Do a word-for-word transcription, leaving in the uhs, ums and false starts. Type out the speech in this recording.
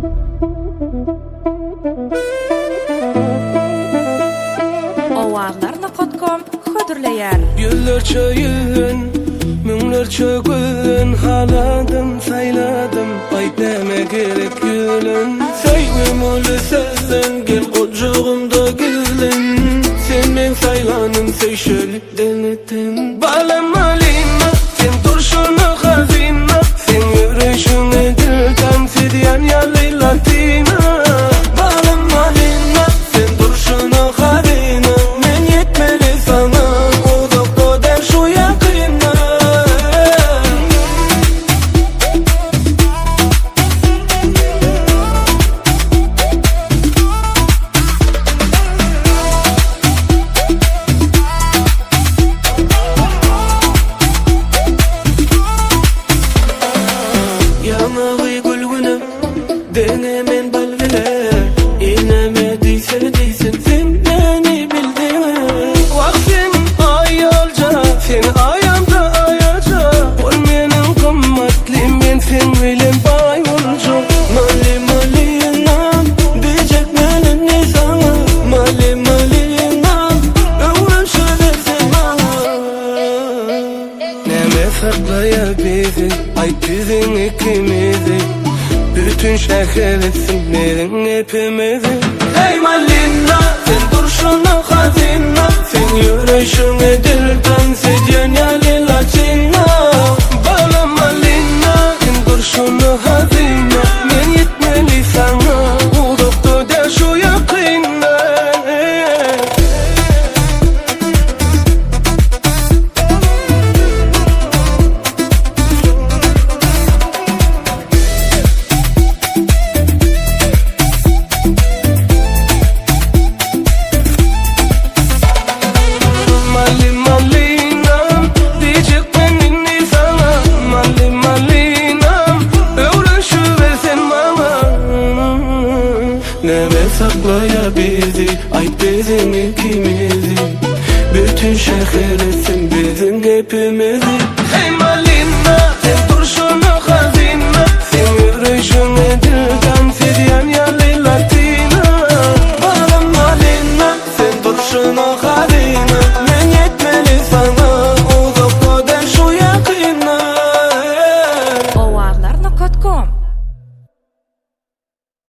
Owazlar nokta com hödürleýär. Yüzlerçe yıl, müňlerçe gün haladım, sayladım, aýtmama gerek gülüm. Seýgim oly sözden gel gojugymda gülüm. Sen men saylanym, seýşelikden etdim. Balam alima, sen durşuny hazina, sen ýüreşiňe dilden sedýän ýaly latina. Balam alima, sen durşuny hazina, men yetmeli sana, o doktor der şu ýakynda. Yanagy gülgünüm, denemen balgıla, ineme diyse diysin, sen beni bildin. Vaktin ayalca, sen ayamda ayaca, ol menin kımmatlim, ben sen bilen bay olca. Mali mali nam, diyecek menin ne sana, mali mali nam, öwren şöyle bana. Neme saklaya bizi, ayt bizim ikimizi, bütün şehir etsinlerin hepimizi. Hey Malina, sen durşuna hazina, sen yüreşine dilden sedyen ýaly latina. Bala Malina, sen durşuna hazina, men yetmeli sana, o doktor der şu ýakynda. Mali malinam, diyecek benim ne sana, mali malinam, öwren şu versen bana. Neme saklaya bizi, ayt bizim ikimizi, bütün şehir etsin bizim hepimizi. Hey Malina, sen durşuna hazina, sen yüreşine